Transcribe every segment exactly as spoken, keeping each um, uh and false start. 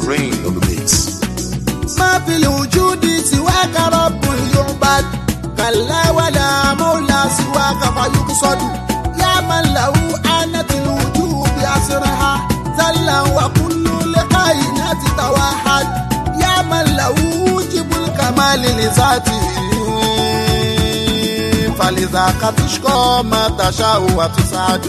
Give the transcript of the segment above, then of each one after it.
Rain on the mix. ما في الوجود سواك رب يعبد كلا ولا مولى سواك فيقصد يا من له آنت الوجود بأسرها زلا وكل الكائنات توحد يا من له وجب الكمال لذاته فلذاك تشكى ما تشاء وتسعد.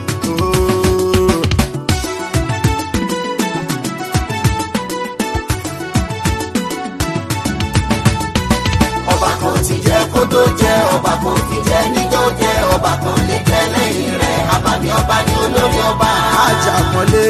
ọba kan ti jẹ́ kó tó jẹ́ ọba kan ti jẹ́ níjọ́ jẹ́ ọba kan lè jẹ́ lẹ́yìn rẹ̀ àbàmì ọba ní olórí ọba. Àjàmọ́lé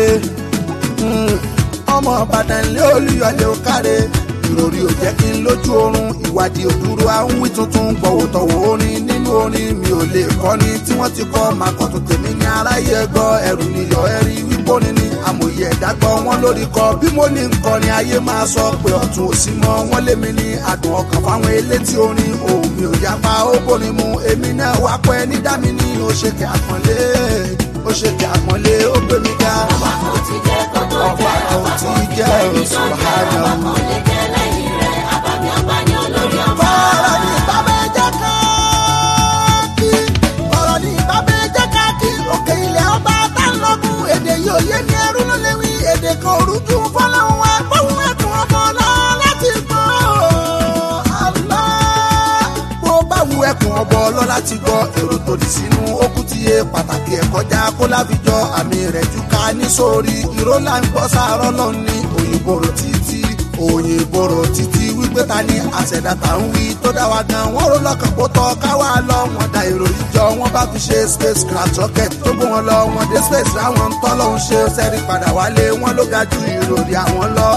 ọmọ Ìbàdàn lé Olúyọ̀lé ó káre ìròrí ò jẹ́ kí n lójú oorun ìwádìí òdúró àwìn tuntun gbọ̀wọ̀tọ̀wọ̀ orin nínú orin mi ò lè kọ́ni tí wọ́n ti kọ́ màkọ́tún tèmi ní aráyé gbọ́ ẹrù níyọ̀ ẹ̀rí wípóni ní amòye ẹ̀dá gbọ́ wọn lórí kọ bí mo ní nkọrin ayé máa sọ pé ọ̀tún òsì mọ́ wọn lémi ní àdùn ọkàn fáwọn elétí orin òun mi ò yapa ó bóni mu èmi náà wá pẹ́ ní dámi ní ó ṣe kẹ́ àpọ́nlé ó ṣe kẹ́ àpọ́nlé ó gbé mi ga. ọba kan ti jẹ́ kó tó jẹ́ ọba kan ti jẹ́ níjọ́ jẹ́ ọba kan lè jẹ́ lẹ́yìn rẹ̀ àbàmì ọba ní olórí ọba. ọ̀rọ̀ ní bàbá ẹ̀jẹ̀ ká kí ọ̀rọ̀ ní bàbá ẹ̀jẹ̀ ká kí òkè ilẹ̀ ọba tánlọ́gùn èdè yóò yé ní ẹrú ló léwí èdè kan òrùjú fọlọ́hún wa gbóhùn ẹ̀kún ọmọ lọ láti gbọ́ àlọ́. bó bá wu ẹkùn ọbọ lọ láti gbọ́ èrò tó di sínú okùn ti yé pàtàkì ẹ̀ kọjá kó láfijọ́ àmì rẹ̀ jù ká ní sórí ìró là ń gbọ́ sáárọ̀ lọ ní òyìnbó rò títí òyìnbó rò títí wípé ta ni àṣẹ̀dá tá ń wí tó dá wa gan wọ́n rò lọ́kàn kó tọ́ káwá lọ wọ́n da ìròyìn jọ wọ́n bá fi ṣe space craft rocket tó gbé wọn lọ wọ́n dé space láwọn ń tọ́ lọ́hún ṣe sẹ́rí padà wálé wọ́n ló ga ju ìròyìn àwọn lọ.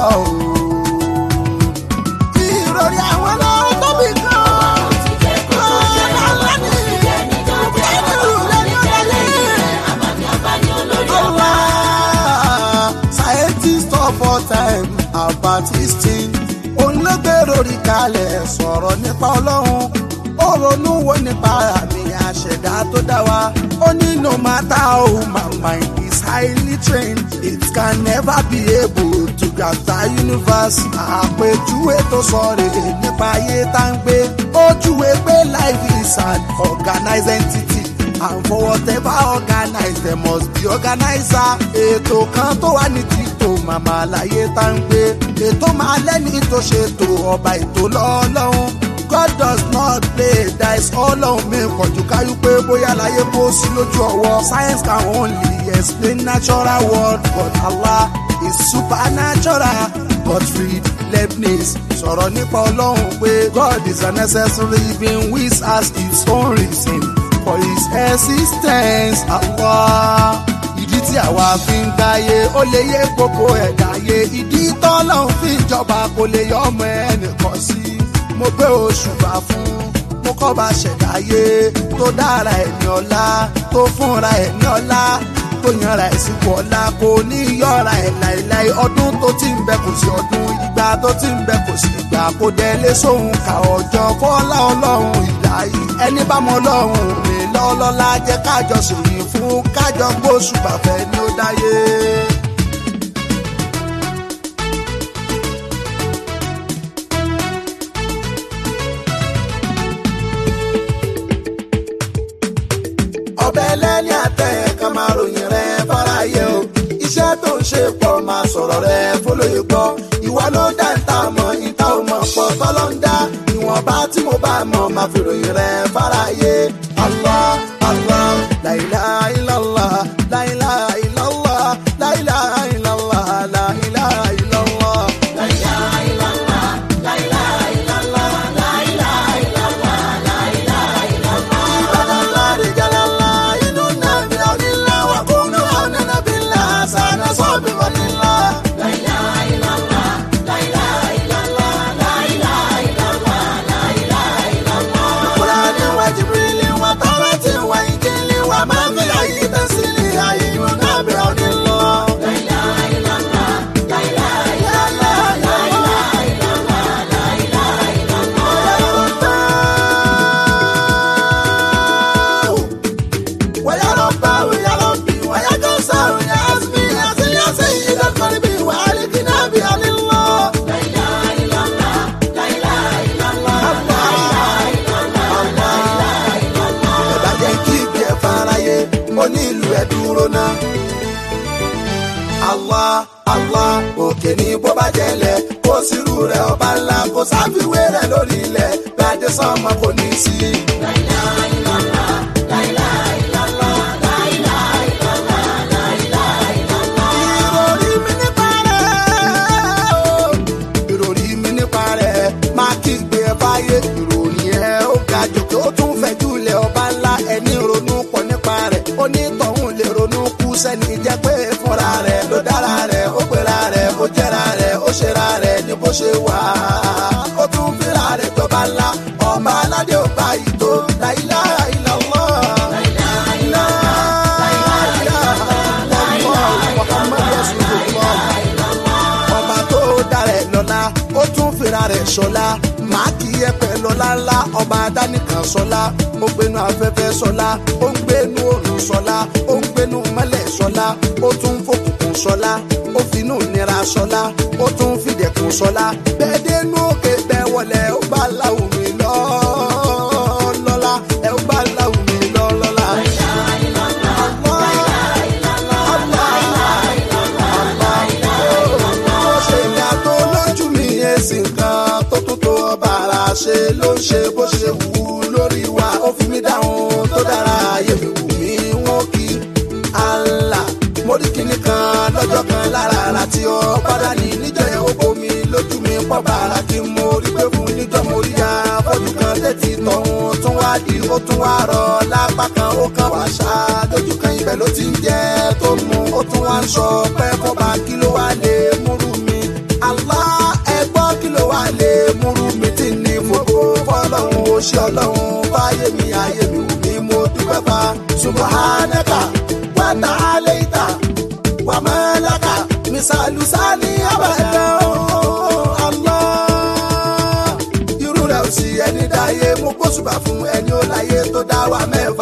ìròyìn àwọn lọ tóbi gan. Scientist of all time about his thing òun ló gbèrò rí kalẹ̀ sọ̀rọ̀ nípa ọlọ́run ó ronú wo nípa àmì àṣẹ̀dá tó dá wa ó ní no matter how my mind is highly trained it can never be able to grasp the universe. àpèjúwe tó sọ rèé nípa ayé tá ń gbé ó júwe pé life is an organized entity and for whatever organize there must be organizer. ètò kan tó wà ní títò màmá láyé tá ń gbé ètò máa lẹ́ni tó ṣètò ọba ètò lọ́lọ́run. God does not play dice ọlọ́run mi kọjú káyú pé bóyá láyé kó sí lójú ọwọ́. Science can only explain natural world but Allah is supernatural. Gottfried Leibniz sọ̀rọ̀ nípa ọlọ́run pé God is a necessary being which has its own reason for his existence. Allah ìdí tí àwa fi ń gbáyé ó lè yé gbogbo ẹ̀dá yé ìdí tọ́lọ́run fi ń jọba kò lè yọ ọmọ ẹnìkan sí. mo gbé òṣùbà fún mo kọ́ bá ṣẹ̀dáyé tó dára ẹ̀ ní ọlá tó fúnra ẹ̀ ní ọlá tó yanra ẹ̀ sípò ọlá kò ní yọra ẹ̀ láìláì ọdún tó ti ń bẹ kò sí ọdún ìgbà tó ti ń bẹ kò sí ìgbà kò dẹ̀ lé sóhun ká ọjọ́ fọ́lá ọlọ́run ìlàyé ẹni bá mọ ọlọ́run mi lọ́lọ́lá jẹ́ kájọ sòyìn fún kájọ gbóṣùbà fẹ́ ni ó dáyé. ọbẹ̀ lẹ́ni àtẹ̀ ká máa ròyìn rẹ̀ fáráyé o iṣẹ́ tó ń ṣe pọ̀ máa sọ̀rọ̀ rẹ̀ fólóyè gbọ́ ìwọ ló dá ìta mọ̀ ìta ò mọ̀ pọ̀ tọ́lọ́ ń dá ìwọ̀nba tí mo bá mọ̀ máa fi ròyìn rẹ̀ fáráyé. Allah Allah la ilaha illallah la ilaha illallah la ilaha illallah la ilaha illallah la ilaha illallah la ilaha illallah la ilaha illallah la ilaha illallah. Ibadallah rijalallah inuna bi'awnillah wa kunu awnana billah sana sabi walillah. La ilaha illallah la ilaha illallah la ilaha illallah la ilaha illallah. Qur'an wa Jibril Allah òkè ní bó bá jẹlẹ̀ kó sírù rẹ̀ ọba ńlá kó sáfiwé rẹ̀ lórí ilẹ̀ gbadé sánmọ̀ kò ní sí. La ilaha illallah, la ilaha illallah, la ilaha illallah, la ilaha illallah. ìròrí mi nípa rẹ̀ o ìròrí mi nípa rẹ̀ máa kígbe ẹ fáyé ìròyìn ẹ ó ga jòkè ó tún fẹ́ jùlẹ̀ ọba ńlá ẹni ronú pọ̀ nípa rẹ̀ onítọ̀hún lè ronú kú sẹ́ni jẹ́ pé fúnra rẹ̀ ló dára rẹ̀ ó pera rẹ̀ ó jẹ́ra rẹ̀ ó ṣera rẹ̀ ní bó ṣe wà ó tún fira rẹ̀ jọba ńlá ọba aládé ò bá yìí tó la ilaha illallah. La ilaha illallah, la ilaha illallah, Muhammad Rasulullah. Ọba tó dára ẹ̀ lọ́lá ó tún fira rẹ̀ ṣọlá màá kì í ẹ̀pẹ̀ lọ́lá ńlá ọba adánìkan sọlá ó gbénu afẹ́fẹ́ sọlá ó ń gbénu òrùn sọlá ó ń gbénu mọ́lẹ̀ sọlá ó tún fòkùnkùn sọlá ó finú nira sọlá ó tún fìdẹ̀kùn sọlá bẹ́ẹ̀ dénú òkè bẹ́ẹ̀ wọlé ó bá láwùn mi lọ lọ́lá ẹ ó bá láwùn mi lọ lọ́lá. la ilaha illallah, la ilaha illallah, la ilaha illallah, la ilaha illallah. ó ṣe ìyá tó lójú mi èsì nǹkan tó tún tó ọba ara ṣe ló ń ṣe bó ṣe wù ú lórí wa ó fi mí dáhùn tó dára ayé mi wù mí wọ́n kí Allah mo rí kinní kan lọ́jọ́ kan lára ara tí ó padà ní níjọ́ yẹn ó bomi lójú mi pọ̀ bàrà kí mo rí pé fún níjọ́ mo rí ya fọ́jú kan tẹ́tí tọ̀hún tún wá di ó tún wá rọ lápá kan ó kàn wá ṣá lójú kan ibẹ̀ ló ti ń jẹ́ tó mú ó tún wá ń sọ pé fọ́ba kí ló wá lè múrú mi Allah ẹ gbọ́ kí ló wá lè múrú mi tí ní fòkó fọlọ́run ó ṣe ọlọ́run fáyé mi ayé mi wù mí mo dúpẹ́ fa subhanaka wa ta'alaita wa malaka misalu sani abada Allah irú rẹ̀ ò sí ẹni dáyé mo gbóṣùbà fún ẹni ó láyé tó dá wa mẹ́fà.